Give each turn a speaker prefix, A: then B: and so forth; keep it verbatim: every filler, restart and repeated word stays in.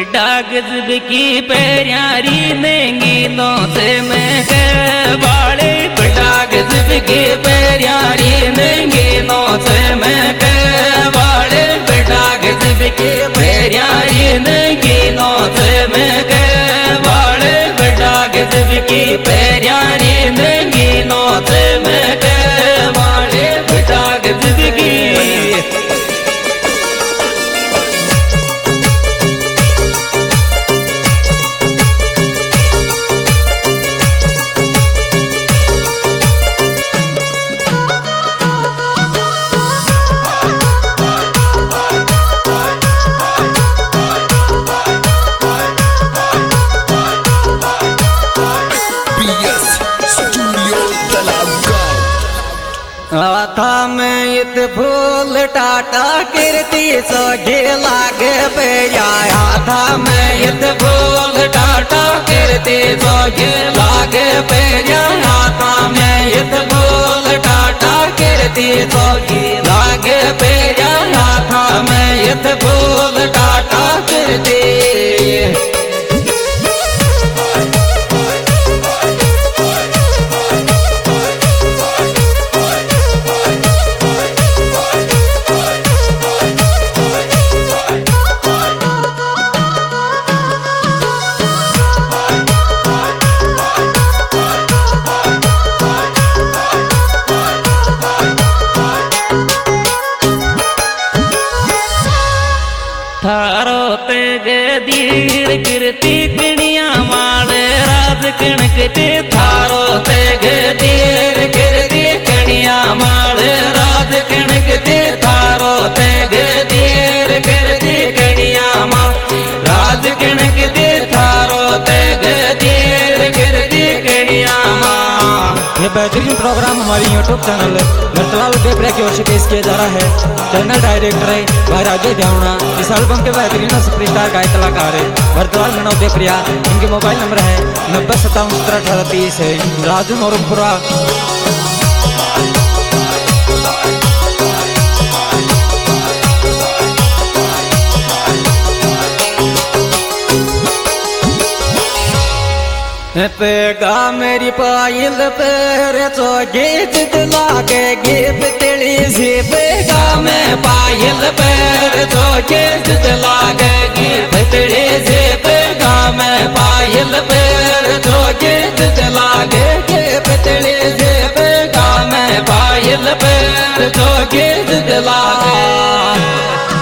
A: बड़ा गजब की प्यारी नंगीनों से मैं के बाड़े बड़ा गजब की प्यारी नंगीनों से मैं के बाड़े बड़ा गजब की प्यारी नंगीनों से मैं के बाड़े बड़ा गजब की प्यारी नंगीनों से मैं के बाड़े बड़ा गजब की था मैं इत फूल टाटा कीर्ति सो लागे पे आया था मैं इत फूल टाटा कीर्ति सो लागे पे आया था मैं इत फूल टाटा कीर्ति सो लागे पे आया था मैं इत फूल टाटा कीर्ति थारो तेग दीर कीर्ति कणिया माले राज कणकते थारो तेग दीर कीर्ति कणिया माले राज कणकते थारो तेग दीर कीर्ति कणिया माल राज कणकते थारो तेग दीर कीर्ति कणिया माल।
B: ये बेहतरीन प्रोग्राम हमारी यूट्यूब चैनल भरतलाल उदयप्रिया की ओर से पेश किया जा रहा है। चैनल डायरेक्टर है भाई राजेश ध्यावना। इस एल्बम के बेहतरीन सुपरस्टार गायक कलाकार है भरतलाल मीणा उदयप्रिया। इनके मोबाइल नंबर है नब्बे सत्तावन सत्रह अठारह तीस है। राजू नौरमपुरा
A: पेगा मेरी पायल पैर तो गीत लागे गीत तेली सी पेगा में पायल पैर तो गीत लागे गीत तेली सी पेगा में पायल पैर तो गीत लागे गीत तेली सी पेगा में पायल पैर तो गीत लागे।